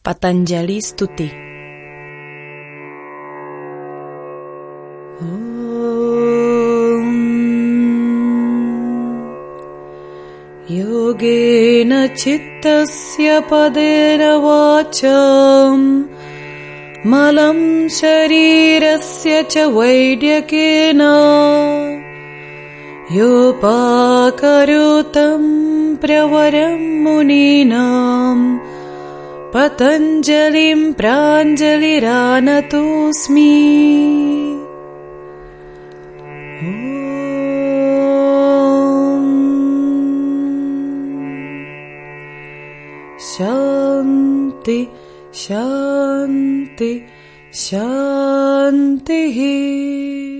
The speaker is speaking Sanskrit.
पतंजलि स्तुति। योगेन चित्तस्य पदेन वाचाम् मलं शरीरस्य च वैद्यकेन योपाकरोतं प्रवरं मुनीनां पतञ्जलिं प्राञ्जलिरानतोऽस्मि। शान्ति शान्ति शान्तिः।